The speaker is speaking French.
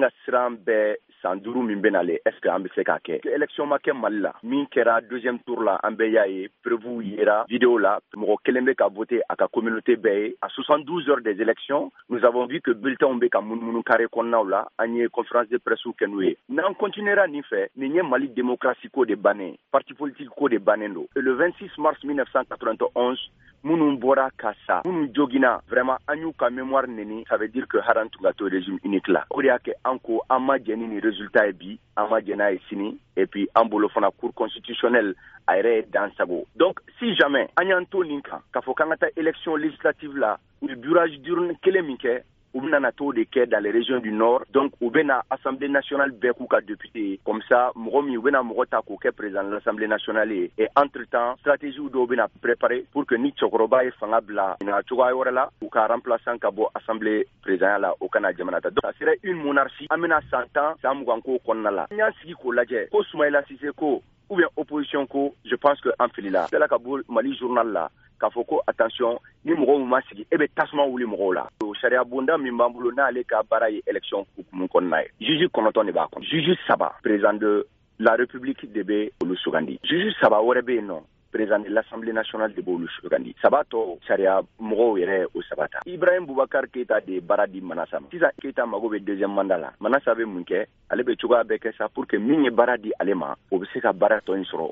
ka siran bɛɛ san 5 min bɛna le est-ce que an bɛ se k'a kɛ élection ma kɛ Mali la min kɛra deuxième tour la an bɛɛ y'a ye prévu yera vidéo la mɔgɔ kelen bɛ ka voter a ka communauté bɛɛ ye à 72 heures des élections nous avons vu que bulletins bɛ ka munumunu carré kɔnɔnaw la an ye conférence de presse kɛ n'u ye n'an continuera nin fɛ nin ye Mali démocratie ko de bannen parti politique ko de bannen don et le 26 mars 1991 minnu bɔra ka sa minnu jogina vraiment an y'u ka mémoire neni ça veut dire que haran tun ka to régime unique la o de y'a kɛ an ko an ma jɛ ni résultat ye bi an ma jɛ n'a ye sini et puis an bolo fana cour constitutionnelle a yɛrɛ ye dan sago donc si jamais an y'an to nin kan k'a fɔ k'an ka taa élection législative la u ye burage d'urne kelen min kɛ u bɛna na t'o de kɛ dans les régions du nord donc u bɛna assemblée nationale bɛɛ k'u ka député comme ça mɔgɔ min u bɛna mɔgɔ ta k'o kɛ président de l'assemblée nationale ye et entre temps stratégie dɔw bɛna préparer pour que ni cɛkɔrɔba ye fanga bila ɲininka cogoya wɛrɛ la u ka remplaçant ka bɔ assemblée président la o kana jamana ta donc ça serait une monarchie an bɛna san 10 san 20 ko kɔnɔna la an y'an sigi k'o lajɛ ko Soumaïla Cissé ko ou bien opposition ko je pense que an filila bɛɛ la ka bɔ Mali journal la k'a fɔ ko attention ni mɔgɔw min ma sigi e bɛ tasuma wuli mɔgɔw la o sariya bonda min b'an bolo n'ale ka baara ye élection hukumu kɔnɔna ye juge 9 de b'a kɔnɔ juge 3 président de la république de bɛ olu sugandi juge 3 wɛrɛ bɛ yen nɔ président de l'Assemblée nationale de b'olu sugandi saba tɔ sariya mɔgɔw yɛrɛ o saba ta Ibrahim Boubacar Keita de baara di Manasa ma sisan Keita mago bɛ deuxième mandat la Manasa bɛ mun kɛ ale bɛ cogoya bɛɛ kɛ sa pour que min ye baara di ale ma o bɛ se ka baara tɔ in sɔrɔ